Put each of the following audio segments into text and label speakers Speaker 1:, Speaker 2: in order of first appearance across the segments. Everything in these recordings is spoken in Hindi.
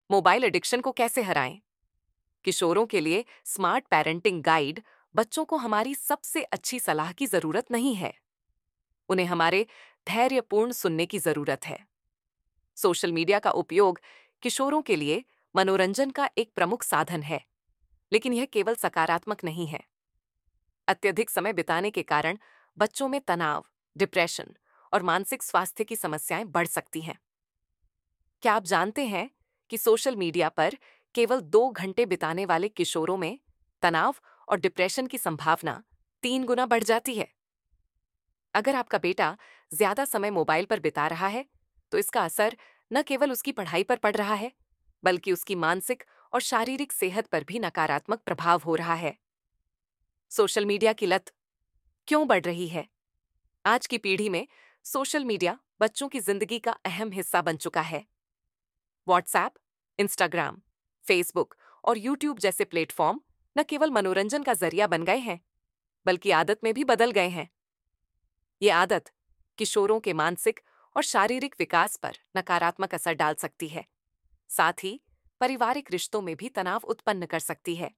Speaker 1: मोबाइल एडिक्शन को कैसे हराएं? किशोरों के लिए स्मार्ट पेरेंटिंग गाइड बच्चों को हमारी सबसे अच्छी सलाह की जरूरत नहीं है। उन्हें हमारे धैर्यपूर्ण सुनने की जरूरत है। सोशल मीडिया का उपयोग किशोरों के लिए मनोरंजन का एक प्रमुख साधन है, लेकिन यह केवल सकारात्मक नहीं है। अत्यधिक समय बिताने के कारण बच्चों में तनाव, डिप्रेशन और मानसिक स्वास्थ्य की समस्याएं बढ़ सकती हैं। क्या आप जानते हैं कि सोशल मीडिया पर केवल 2 घंटे बिताने वाले किशोरों में तनाव और डिप्रेशन की संभावना 3 गुना बढ़ जाती है? अगर आपका बेटा ज्यादा समय मोबाइल पर बिता रहा है, तो इसका असर न केवल उसकी पढ़ाई पर पड़ रहा है, बल्कि उसकी मानसिक और शारीरिक सेहत पर भी नकारात्मक प्रभाव हो रहा है। सोशल मीडिया की लत क्यों बढ़ रही है? आज की पीढ़ी में सोशल मीडिया बच्चों की जिंदगी का अहम हिस्सा बन चुका है। व्हाट्सएप, इंस्टाग्राम, फेसबुक और यूट्यूब जैसे प्लेटफॉर्म न केवल मनोरंजन का जरिया बन गए हैं, बल्कि आदत में भी बदल गए हैं। ये आदत किशोरों के मानसिक और शारीरिक विकास पर नकारात्मक असर डाल सकती है, साथ ही पारिवारिक रिश्तों में भी तनाव उत्पन्न कर सकती है।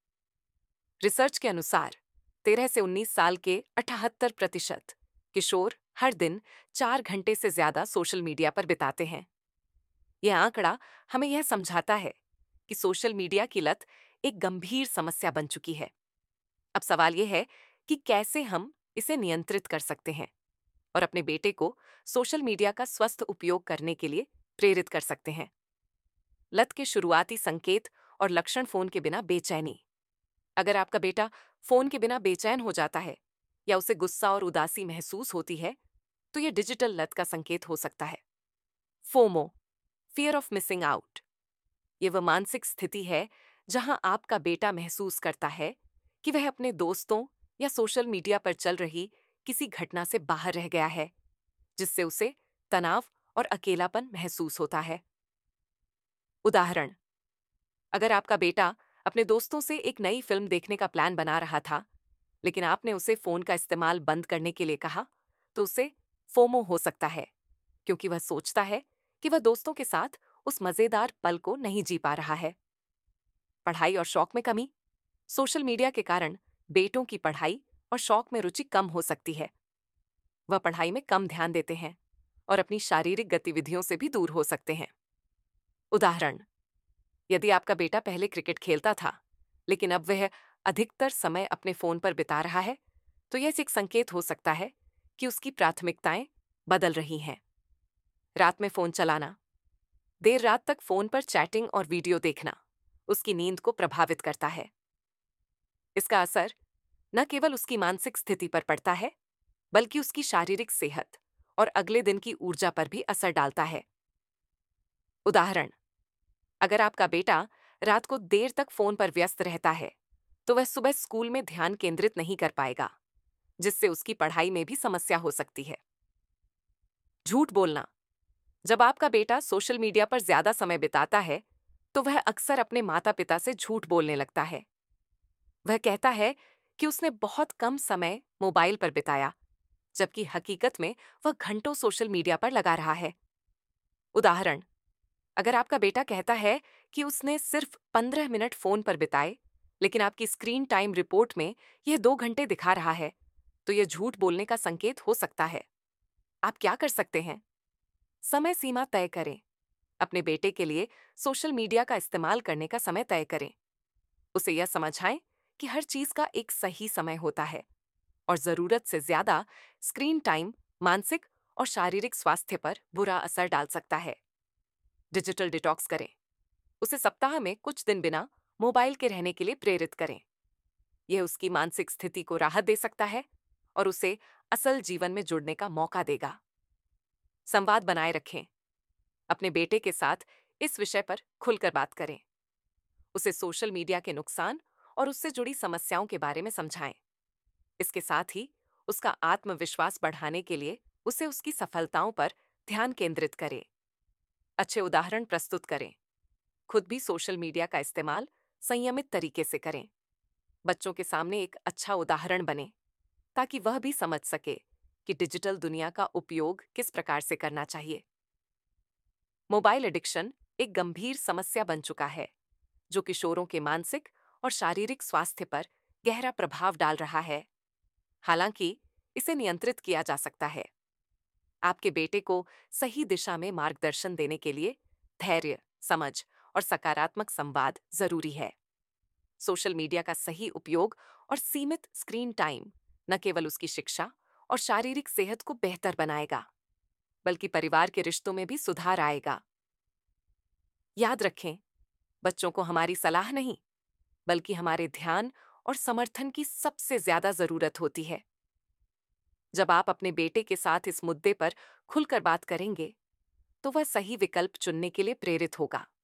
Speaker 1: रिसर्च के अनुसार 13 से 19 साल के 78% किशोर हर दिन 4 घंटे से ज्यादा सोशल मीडिया पर बिताते हैं। यह आंकड़ा हमें यह समझाता है कि सोशल मीडिया की लत एक गंभीर समस्या बन चुकी है। अब सवाल यह है कि कैसे हम इसे नियंत्रित कर सकते हैं और अपने बेटे को सोशल मीडिया का स्वस्थ उपयोग करने के लिए प्रेरित कर सकते हैं। लत के शुरुआती संकेत और लक्षण: फोन के बिना बेचैनी। अगर आपका बेटा फोन के बिना बेचैन हो जाता है या उसे गुस्सा और उदासी महसूस होती है, तो यह डिजिटल लत का संकेत हो सकता है। FOMO, fear of missing out, ये वह मानसिक स्थिति है जहां आपका बेटा महसूस करता है कि वह अपने दोस्तों या सोशल मीडिया पर चल रही किसी घटना से बाहर रह गया है, जिससे उसे तनाव और अकेलापन महसूस होता है। उदाहरण: अगर आपका बेटा अपने दोस्तों से एक नई फिल्म देखने का प्लान बना रहा था, लेकिन आपने उसे फोन का इस्तेमाल बंद करने के लिए कहा, तो उसे फोमो हो सकता है, क्योंकि वह सोचता है कि वह दोस्तों के साथ उस मजेदार पल को नहीं जी पा रहा है। पढ़ाई और शौक में कमी। सोशल मीडिया के कारण बेटों की पढ़ाई और शौक में रुचि कम हो सकती है। वह पढ़ाई में कम ध्यान देते हैं और अपनी शारीरिक गतिविधियों से भी दूर हो सकते हैं। उदाहरण: यदि आपका बेटा पहले क्रिकेट खेलता था, लेकिन अब वह अधिकतर समय अपने फोन पर बिता रहा है, तो यह एक संकेत हो सकता है कि उसकी प्राथमिकताएं बदल रही हैं। रात में फोन चलाना। देर रात तक फोन पर चैटिंग और वीडियो देखना उसकी नींद को प्रभावित करता है। इसका असर न केवल उसकी मानसिक स्थिति पर पड़ता है, बल्कि उसकी शारीरिक सेहत और अगले दिन की ऊर्जा पर भी असर डालता है। उदाहरण: अगर आपका बेटा रात को देर तक फोन पर व्यस्त रहता है, तो वह सुबह स्कूल में ध्यान केंद्रित नहीं कर पाएगा, जिससे उसकी पढ़ाई में भी समस्या हो सकती है। झूठ बोलना। जब आपका बेटा सोशल मीडिया पर ज्यादा समय बिताता है, तो वह अक्सर अपने माता-पिता से झूठ बोलने लगता है। वह कहता है कि उसने बहुत कम समय मोबाइल पर बिताया, जबकि हकीकत में वह घंटों सोशल मीडिया पर लगा रहा है। उदाहरण: अगर आपका बेटा कहता है कि उसने सिर्फ 15 मिनट फोन पर बिताए, लेकिन आपकी स्क्रीन टाइम रिपोर्ट में यह 2 घंटे दिखा रहा है, तो यह झूठ बोलने का संकेत हो सकता है। आप क्या कर सकते हैं? समय सीमा तय करें। अपने बेटे के लिए सोशल मीडिया का इस्तेमाल करने का समय तय करें। उसे यह समझाएं कि हर चीज का एक सही समय होता है और जरूरत से ज्यादा स्क्रीन टाइम मानसिक और शारीरिक स्वास्थ्य पर बुरा असर डाल सकता है। डिजिटल डिटॉक्स करें। उसे सप्ताह में कुछ दिन बिना मोबाइल के रहने के लिए प्रेरित करें। यह उसकी मानसिक स्थिति को राहत दे सकता है और उसे असल जीवन में जुड़ने का मौका देगा। संवाद बनाए रखें। अपने बेटे के साथ इस विषय पर खुलकर बात करें। उसे सोशल मीडिया के नुकसान और उससे जुड़ी समस्याओं के बारे में समझाएं। इसके साथ ही उसका आत्मविश्वास बढ़ाने के लिए उसे उसकी सफलताओं पर ध्यान केंद्रित करें। अच्छे उदाहरण प्रस्तुत करें। खुद भी सोशल मीडिया का इस्तेमाल संयमित तरीके से करें। बच्चों के सामने एक अच्छा उदाहरण बने, ताकि वह भी समझ सके कि डिजिटल दुनिया का उपयोग किस प्रकार से करना चाहिए। मोबाइल एडिक्शन एक गंभीर समस्या बन चुका है, जो किशोरों के मानसिक और शारीरिक स्वास्थ्य पर गहरा प्रभाव डाल रहा है। हालांकि इसे नियंत्रित किया जा सकता है। आपके बेटे को सही दिशा में मार्गदर्शन देने के लिए धैर्य, समझ और सकारात्मक संवाद जरूरी है। सोशल मीडिया का सही उपयोग और सीमित स्क्रीन टाइम न केवल उसकी शिक्षा और शारीरिक सेहत को बेहतर बनाएगा, बल्कि परिवार के रिश्तों में भी सुधार आएगा। याद रखें, बच्चों को हमारी सलाह नहीं, बल्कि हमारे ध्यान और समर्थन की सबसे ज्यादा जरूरत होती है। जब आप अपने बेटे के साथ इस मुद्दे पर खुलकर बात करेंगे, तो वह सही विकल्प चुनने के लिए प्रेरित होगा।